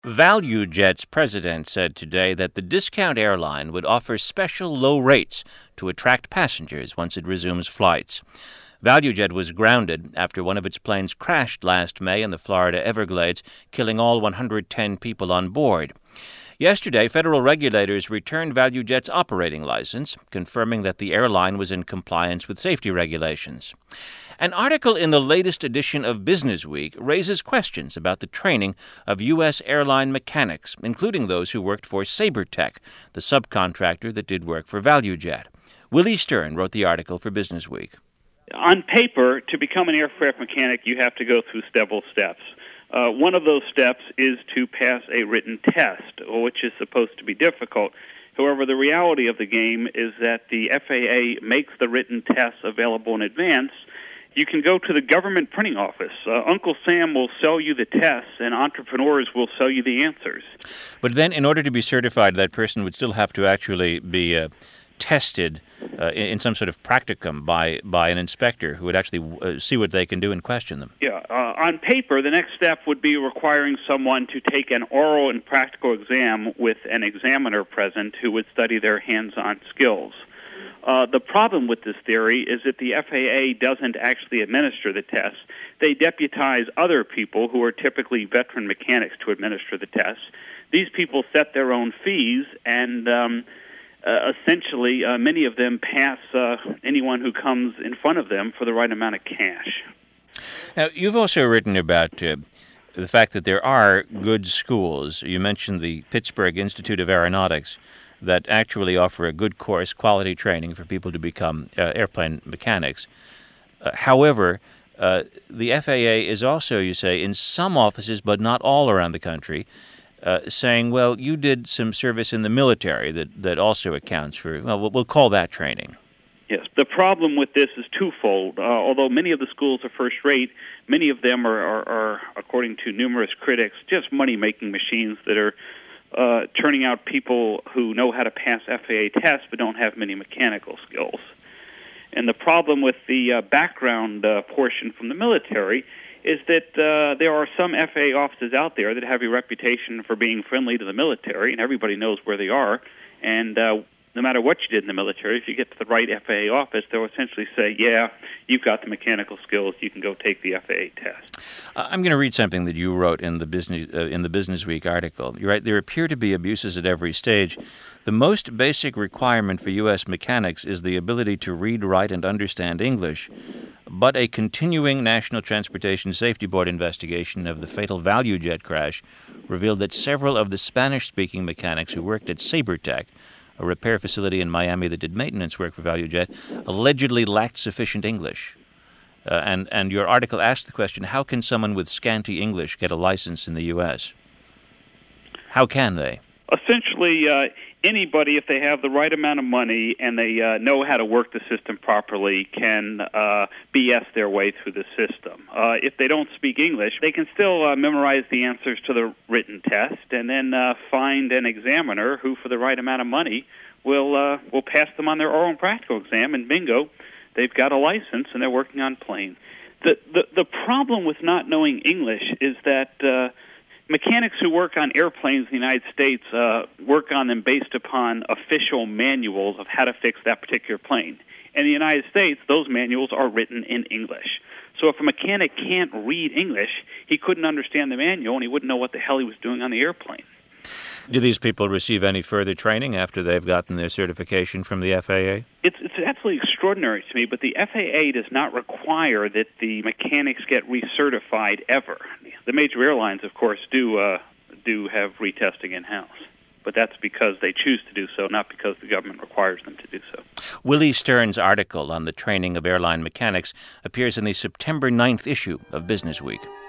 ValueJet's president said today that the discount airline would offer special low rates to attract passengers once it resumes flights. ValueJet was grounded after one of its planes crashed last May in the Florida Everglades, killing all 110 people on board. Yesterday, federal regulators returned ValueJet's operating license, confirming that the airline was in compliance with safety regulations. An article in the latest edition of Business Week raises questions about the training of U.S. airline mechanics, including those who worked for SaberTech, the subcontractor that did work for ValueJet. Willie Stern wrote the article for Business Week. On paper, to become an aircraft mechanic, you have to go through several steps. One of those steps is to pass a written test, which is supposed to be difficult. However, the reality of the game is that the FAA makes the written tests available in advance. You can go to the government printing office. Uncle Sam will sell you the tests, and entrepreneurs will sell you the answers. But then, in order to be certified, that person would still have to actually be tested in some sort of practicum by an inspector who would actually see what they can do and question them. Yeah. On paper, the next step would be requiring someone to take an oral and practical exam with an examiner present who would study their hands-on skills. The problem with this theory is that the FAA doesn't actually administer the tests. They deputize other people who are typically veteran mechanics to administer the tests. These people set their own fees, and essentially many of them pass anyone who comes in front of them for the right amount of cash. Now, you've also written about the fact that there are good schools. You mentioned the Pittsburgh Institute of Aeronautics that actually offer a good course, quality training for people to become airplane mechanics. However, the FAA is also, you say, in some offices, but not all around the country, saying, well, you did some service in the military that also accounts for, well, we'll call that training. Yes, the problem with this is twofold. Although many of the schools are first-rate, many of them are, according to numerous critics, just money-making machines that are turning out people who know how to pass FAA tests but don't have many mechanical skills. And the problem with the background portion from the military is that there are some FAA offices out there that have a reputation for being friendly to the military, and everybody knows where they are. And no matter what you did in the military, if you get to the right FAA office, they'll essentially say, yeah, you've got the mechanical skills, you can go take the FAA test. I'm going to read something that you wrote in the Business Week article. You write, there appear to be abuses at every stage. The most basic requirement for U.S. mechanics is the ability to read, write, and understand English. But a continuing National Transportation Safety Board investigation of the fatal ValueJet crash revealed that several of the Spanish-speaking mechanics who worked at SaberTech, a repair facility in Miami that did maintenance work for ValueJet, allegedly lacked sufficient English. And your article asked the question, how can someone with scanty English get a license in the U.S.? How can they? Essentially, anybody, if they have the right amount of money and they know how to work the system properly, can BS their way through the system. If they don't speak English, they can still memorize the answers to the written test and then find an examiner who, for the right amount of money, will pass them on their oral and practical exam, and bingo, they've got a license and they're working on planes. The problem with not knowing English is that mechanics who work on airplanes in the United States work on them based upon official manuals of how to fix that particular plane. In the United States, those manuals are written in English. So if a mechanic can't read English, he couldn't understand the manual and he wouldn't know what the hell he was doing on the airplane. Do these people receive any further training after they've gotten their certification from the FAA? It's absolutely extraordinary to me, but the FAA does not require that the mechanics get recertified ever. The major airlines, of course, do have retesting in-house, but that's because they choose to do so, not because the government requires them to do so. Willie Stern's article on the training of airline mechanics appears in the September 9th issue of Business Week.